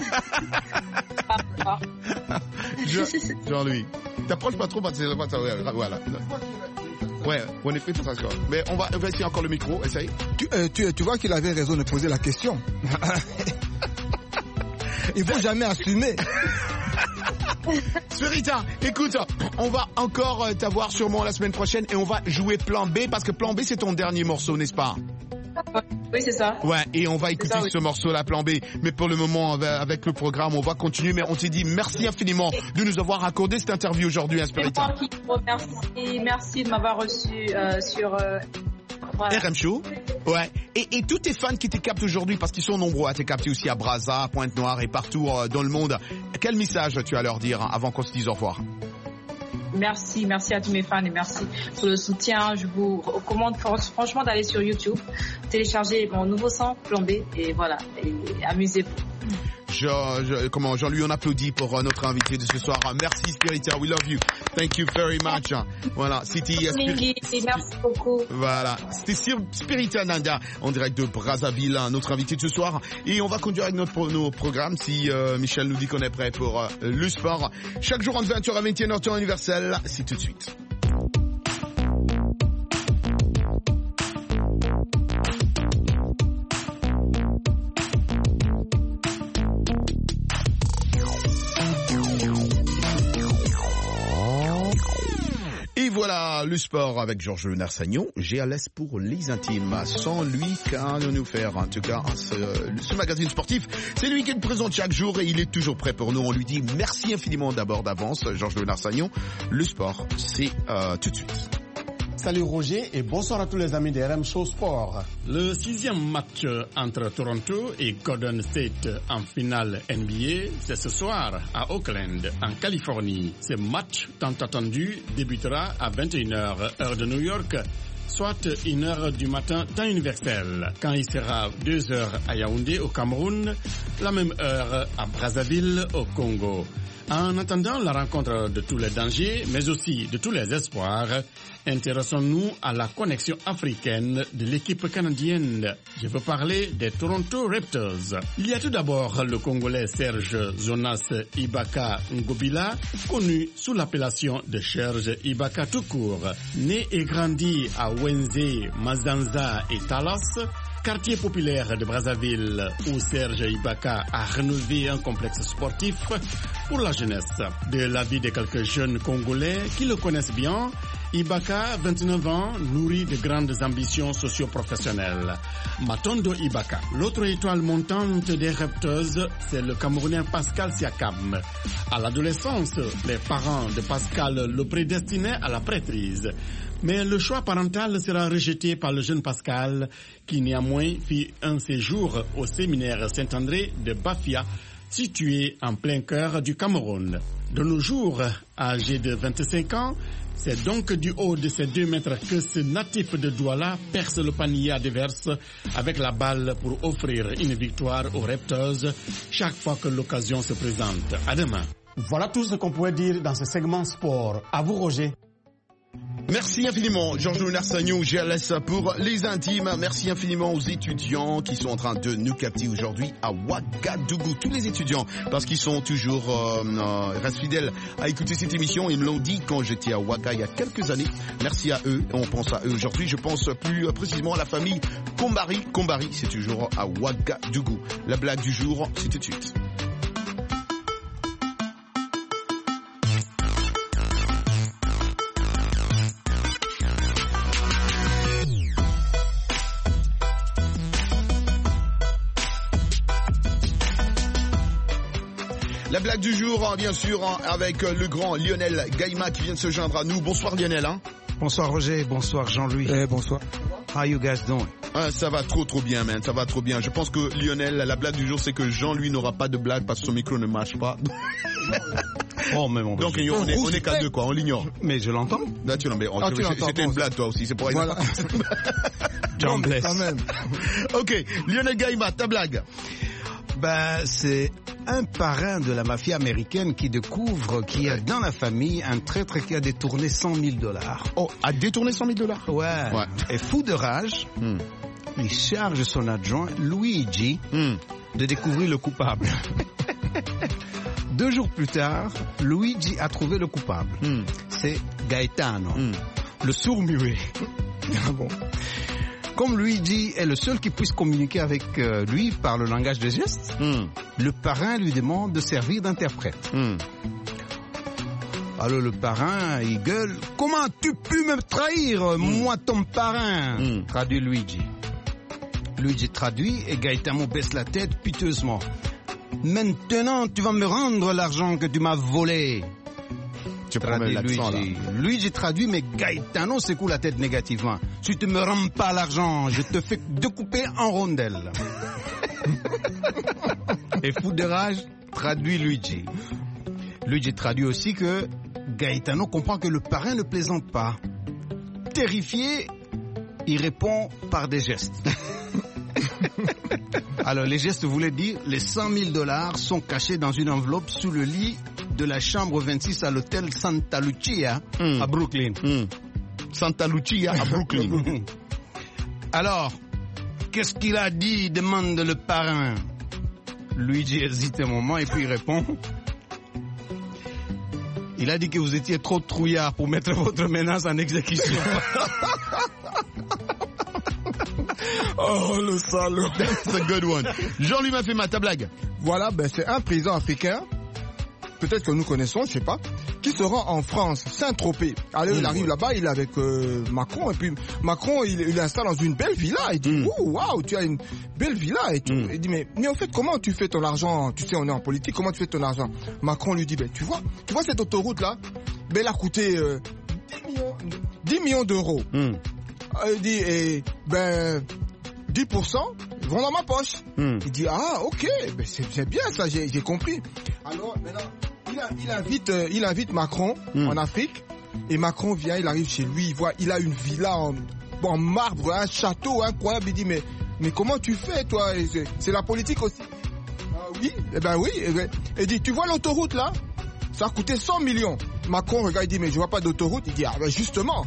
Jean-Louis, t'approches pas trop parce que voilà. Ouais, on est fait tout ça. Mais on va essayer encore le micro, essaye. Tu vois qu'il avait raison de poser la question. Il faut jamais assumer. Spirita, écoute, on va encore t'avoir sûrement la semaine prochaine et on va jouer Plan B parce que Plan B c'est ton dernier morceau, n'est-ce pas? Oui, c'est ça. Ouais, et on va écouter ce morceau-là, Plan B. Mais pour le moment, avec le programme, on va continuer. Mais on te dit merci infiniment de nous avoir accordé cette interview aujourd'hui, Spirita. Merci de m'avoir reçu sur... RM Show. Ouais. Et tous tes fans qui te captent aujourd'hui, parce qu'ils sont nombreux à te capter aussi à Brazza, Pointe-Noire et partout dans le monde, quel message tu as à leur dire avant qu'on se dise au revoir? merci à tous mes fans et merci pour le soutien. Je vous recommande franchement d'aller sur YouTube, télécharger mon nouveau son, Plombé, et voilà, et amusez-vous. Jean-Louis, on applaudit pour notre invité de ce soir. Merci Spirita, we love you. Thank you very much. Voilà, c'était merci beaucoup. Voilà, c'était Spirita Nanda en direct de Brazzaville, notre invité de ce soir. Et on va conduire avec nos programmes si Michel nous dit qu'on est prêt pour le sport. Chaque jour entre 20h à 21h temps universel, c'est tout de suite. Et voilà le sport avec Georges Narsagnon, GLS pour les intimes. Sans lui, qu'allons-nous faire? En tout cas, ce magazine sportif, c'est lui qui le présente chaque jour et il est toujours prêt pour nous. On lui dit merci infiniment d'abord d'avance, Georges Narsagnon. Le sport, c'est tout de suite. Salut Roger et bonsoir à tous les amis de RM Show Sport. Le 6e match entre Toronto et Golden State en finale NBA, c'est ce soir à Oakland, en Californie. Ce match tant attendu débutera à 21h, heure de New York, soit 1h du matin temps universel, quand il sera 2h à Yaoundé au Cameroun, la même heure à Brazzaville au Congo. En attendant la rencontre de tous les dangers, mais aussi de tous les espoirs, intéressons-nous à la connexion africaine de l'équipe canadienne. Je veux parler des Toronto Raptors. Il y a tout d'abord le Congolais Serge Jonas Ibaka Ngobila, connu sous l'appellation de Serge Ibaka tout court. Né et grandi à Wenze, Mazanza et Talas, quartier populaire de Brazzaville, où Serge Ibaka a rénové un complexe sportif pour la jeunesse. De l'avis de quelques jeunes Congolais qui le connaissent bien, Ibaka, 29 ans, nourrit de grandes ambitions socio-professionnelles. Matondo Ibaka, l'autre étoile montante des Raptors, c'est le Camerounais Pascal Siakam. À l'adolescence, les parents de Pascal le prédestinaient à la prêtrise. Mais le choix parental sera rejeté par le jeune Pascal, qui néanmoins fit un séjour au séminaire Saint-André de Bafia, situé en plein cœur du Cameroun. De nos jours, âgé de 25 ans, c'est donc du haut de ces 2 mètres que ce natif de Douala perce le panier adverse avec la balle pour offrir une victoire aux Raptors chaque fois que l'occasion se présente. À demain. Voilà tout ce qu'on pouvait dire dans ce segment sport. À vous Roger. Merci infiniment, Georges Narsagnon, GLS pour les intimes. Merci infiniment aux étudiants qui sont en train de nous capter aujourd'hui à Ouagadougou. Tous les étudiants, parce qu'ils sont toujours restent fidèles à écouter cette émission. Ils me l'ont dit quand j'étais à Ouaga il y a quelques années. Merci à eux. On pense à eux aujourd'hui. Je pense plus précisément à la famille Kombari. Kombari, c'est toujours à Ouagadougou. La blague du jour, c'est tout de suite. La blague du jour, bien sûr, avec le grand Lionel Gaïma qui vient de se joindre à nous. Bonsoir Lionel. Bonsoir Roger, bonsoir Jean-Louis. Bonsoir. How you guys doing? Ça va trop bien, man. Ça va trop bien. Je pense que Lionel, la blague du jour, c'est que Jean-Louis n'aura pas de blague parce que son micro ne marche pas. Oh, mais bon, donc on est qu'à deux, quoi. On l'ignore. Mais je l'entends. Là, tu l'entends. C'était une blague, toi aussi. C'est pour voilà. John Bless. Quand même. Ok, Lionel Gaïma, ta blague. C'est un parrain de la mafia américaine qui découvre qu'il y a dans la famille un traître qui a détourné $100,000. Oh, a détourné $100,000? Ouais. Et fou de rage, il charge son adjoint, Luigi, de découvrir le coupable. 2 jours plus tard, Luigi a trouvé le coupable. C'est Gaetano, le sourd-muet. Ah bon. Comme Luigi est le seul qui puisse communiquer avec lui par le langage des gestes, le parrain lui demande de servir d'interprète. Alors le parrain, il gueule, « Comment as-tu pu me trahir, moi ton parrain ?» Traduit Luigi. Luigi traduit et Gaetano baisse la tête piteusement. « Maintenant, tu vas me rendre l'argent que tu m'as volé. » Traduit Luigi. Luigi traduit, mais Gaetano secoue la tête négativement. « Si tu me rends pas l'argent, je te fais découper en rondelles. » Et fou de rage, traduit Luigi. Luigi traduit aussi que Gaetano comprend que le parrain ne plaisante pas. Terrifié, il répond par des gestes. Alors, les gestes voulaient dire les $100,000 sont cachés dans une enveloppe sous le lit de la chambre 26 à l'hôtel Santa Lucia à Brooklyn. Santa Lucia à Brooklyn. Alors, qu'est-ce qu'il a dit? Demande le parrain. Luigi hésite un moment et puis il répond. Il a dit que vous étiez trop trouillard pour mettre votre menace en exécution. Oh, le salaud. That's a good one. Jean-Louis Mafema, ta blague. Voilà, c'est un président africain, peut-être que nous connaissons, je sais pas, qui se rend en France, Saint-Tropez. Alors il arrive là-bas, il est avec Macron, et puis Macron, il installe dans une belle villa. Il dit, waouh, tu as une belle villa. Et tout. Il dit, mais en fait, comment tu fais ton argent? Tu sais, on est en politique, comment tu fais ton argent? Macron lui dit, tu vois cette autoroute-là, elle a coûté 10 millions d'euros. Il dit, 10% vont dans ma poche. Il dit, ok, c'est bien ça, j'ai compris. Alors maintenant, il invite Macron en Afrique, et Macron vient, il arrive chez lui, il a une villa en marbre, un château incroyable. Il dit, mais comment tu fais, toi? C'est la politique aussi. Oui, oui. Il dit, tu vois l'autoroute là? Ça a coûté 100 millions. Macron regarde, il dit, mais je vois pas d'autoroute. Il dit, justement.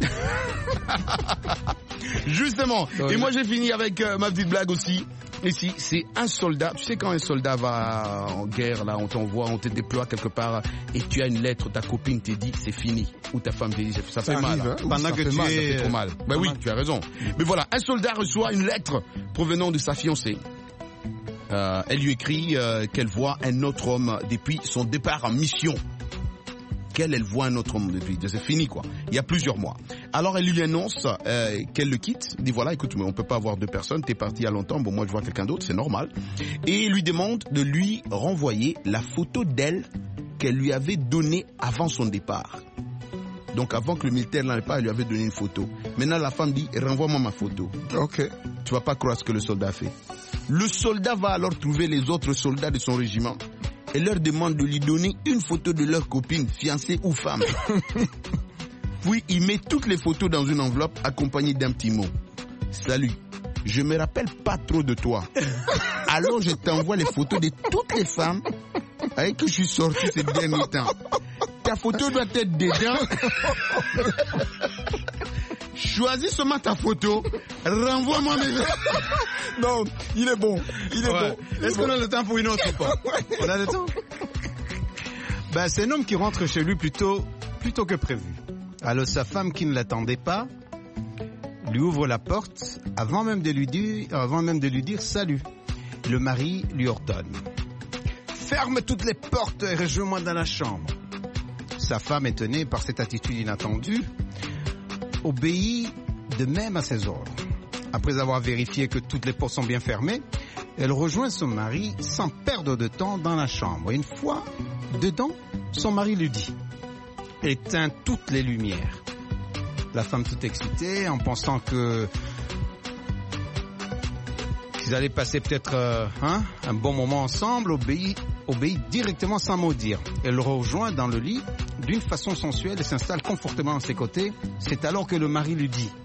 Justement. Et moi j'ai fini avec ma petite blague aussi. Ici, c'est un soldat. Tu sais, quand un soldat va en guerre, là, on t'envoie, on te déploie quelque part, et tu as une lettre, ta copine te dit c'est fini, ou ta femme te dit ça fait mal. Hein? Pendant que tu es, ça fait trop mal. Ben oui, tu as raison. Mais voilà, un soldat reçoit une lettre provenant de sa fiancée. Elle lui écrit qu'elle voit un autre homme depuis son départ en mission. Elle voit un autre homme depuis, c'est fini quoi. Il y a plusieurs mois. Alors elle lui annonce qu'elle le quitte. Elle dit voilà, écoute, mais on peut pas avoir deux personnes. T'es parti il y a longtemps. Bon, moi je vois quelqu'un d'autre, c'est normal. Et il lui demande de lui renvoyer la photo d'elle qu'elle lui avait donnée avant son départ. Donc avant que le militaire n'aille pas, elle lui avait donné une photo. Maintenant la femme dit renvoie-moi ma photo. Ok. Tu vas pas croire ce que le soldat fait. Le soldat va alors trouver les autres soldats de son régiment et leur demande de lui donner une photo de leur copine, fiancée ou femme. Puis il met toutes les photos dans une enveloppe accompagnée d'un petit mot. Salut, je me rappelle pas trop de toi. Alors je t'envoie les photos de toutes les femmes avec qui je suis sorti ces derniers temps. Ta photo doit être dedans. Choisis seulement ta photo. Renvoie-moi mes... Non, il est bon. Bon. Est-ce qu'on a le temps pour une autre ou pas? On a le temps? C'est un homme qui rentre chez lui plutôt que prévu. Alors sa femme, qui ne l'attendait pas, lui ouvre la porte avant même de lui dire salut. Le mari lui ordonne: ferme toutes les portes et rejoins-moi dans la chambre. Sa femme, étonnée par cette attitude inattendue, obéit de même à ses ordres. Après avoir vérifié que toutes les portes sont bien fermées, elle rejoint son mari sans perdre de temps dans la chambre. Une fois dedans, son mari lui dit: éteins toutes les lumières. La femme, toute excitée, en pensant qu'ils allaient passer peut-être un bon moment ensemble, obéit directement sans mot dire. Elle le rejoint dans le lit d'une façon sensuelle et s'installe confortablement à ses côtés. C'est alors que le mari lui dit: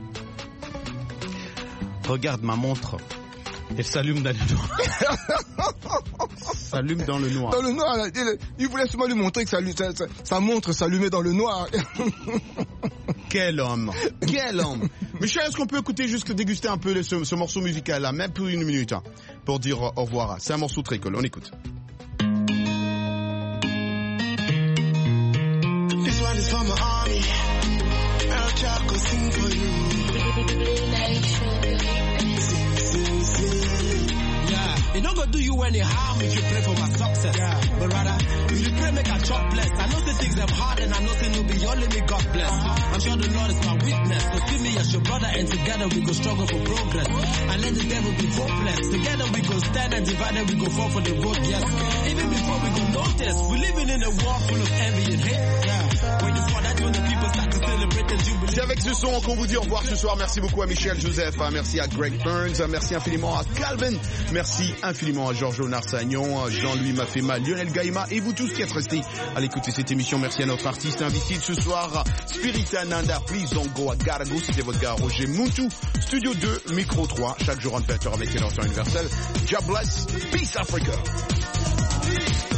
regarde ma montre. Elle s'allume dans le noir. S'allume dans le noir. Dans le noir, il voulait seulement lui montrer que sa montre s'allumait dans le noir. Quel homme. Michel, est-ce qu'on peut écouter, juste déguster un peu ce morceau musical là, même pour une minute, pour dire au revoir. C'est un morceau très cool, on écoute. This one is from my army. El Chaco sing for you. It not gonna do you any harm if you pray for my success. But rather, if you pray, make a chop bless. I know say things them hard and I know say no be only me God bless. I'm sure the Lord is my witness. So see me as your brother and together we go struggle for progress. And let the devil be hopeless. Together we go stand and divided we go fall for the road, yes. Even before we go notice, we're living in a world full of envy and hate. When you fall, that's when the people start to celebrate and jubilate. avec ce son qu'on vous dit au revoir ce soir. Merci beaucoup à Michel Joseph, merci à Greg Burns, merci infiniment à Calvin, merci infiniment à Giorgio Narsagnon, Jean-Louis Mafema, Lionel Gaïma et vous tous qui êtes restés à l'écouter cette émission. Merci à notre artiste invité de ce soir, Spiritananda, Please Don't Go, I Gotta Go. C'était votre gars Roger Muntu, Studio 2, Micro 3, chaque jour en 20h avec les lanceurs universels. God bless, peace Africa.